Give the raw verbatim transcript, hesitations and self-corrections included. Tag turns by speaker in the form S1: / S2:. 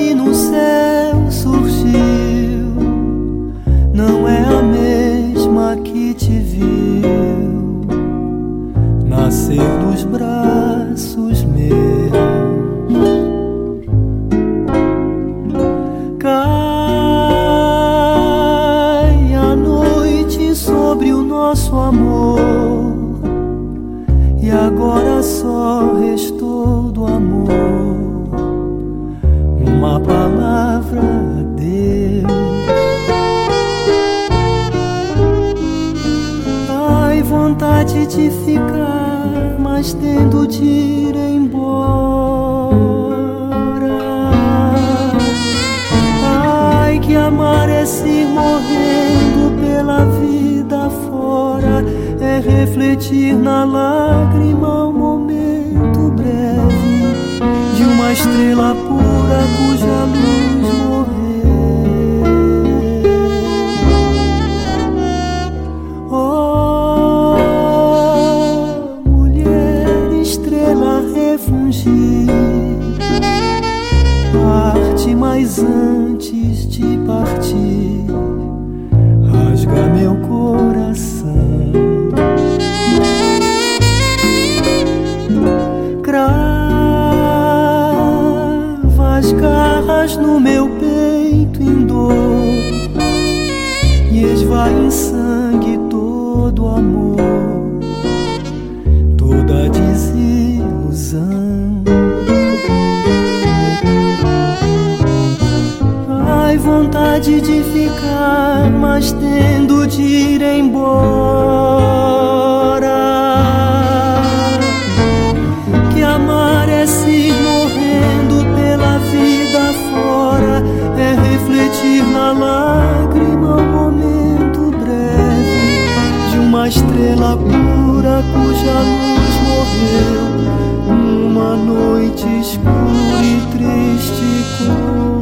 S1: que no céu surgiu não é a mesma que te viu nascer dos braços meus. Cai a noite sobre o nosso amor e agora só restou do amor uma palavra, adeus. Ai, vontade de ficar, mas tendo de ir embora. Ai, que amar é se ir morrendo pela vida fora, é refletir na lágrima um momento breve de uma estrela pura cuja luz morreu. Oh, mulher estrela refungir, parte, mas antes de partir rasga meu coração. Crava as garras no meu peito em dor e esvai em sangue todo amor, toda desilusão. Ai, vontade de ficar, mas tendo de ir embora. Que amar é se ir morrendo pela vida fora, é refletir na lágrima um momento breve de uma estrela pura cuja luz morreu numa noite escura e triste.